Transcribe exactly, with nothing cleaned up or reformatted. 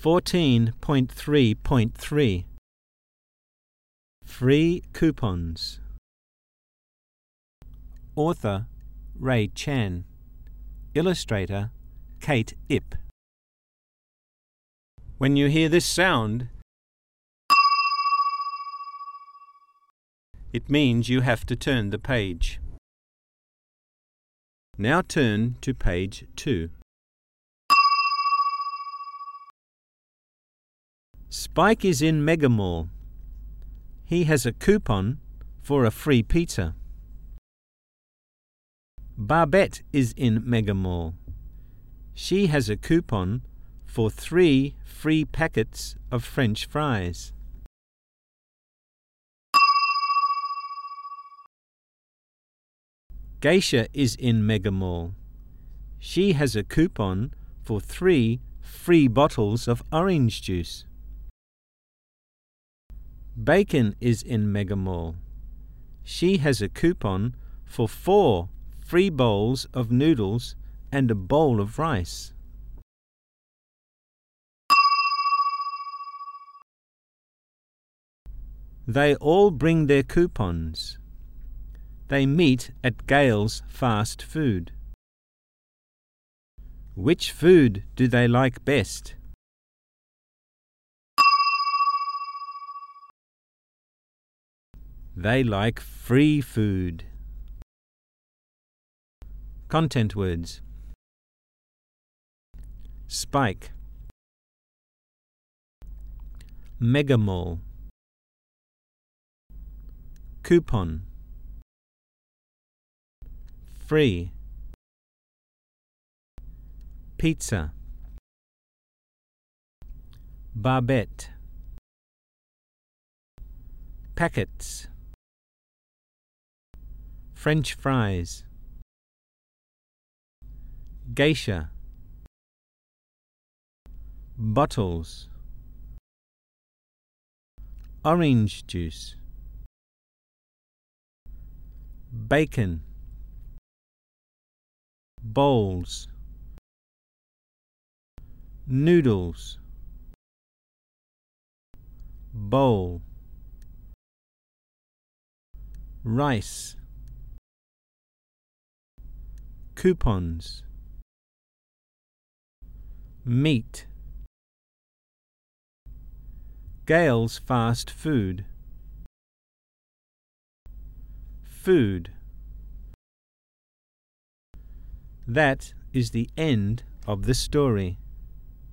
fourteen point three point three Free coupons. Author Ray Chan. Illustrator Kate Ip. When you hear this sound, it means you have to turn the page. Now turn to page two. Spike is in Megamall. He has a coupon for a free pizza. Barbette is in Megamall. She has a coupon for three free packets of French fries. Geisha is in Megamall. She has a coupon for three free bottles of orange juice. Bacon is in Megamall. She has a coupon for four free bowls of noodles and a bowl of rice. They all bring their coupons. They meet at Gail's Fast Food. Which food do they like best? They like free food. Content words. Spike. Megamall. Coupon. Free. Pizza. Barbette. Packets. French fries. Geisha. Bottles. Orange juice. Bacon. Bowls. Noodles. Bowl. Rice. Coupons. Meat. Gail's Fast Food. Food. That is the end of the story.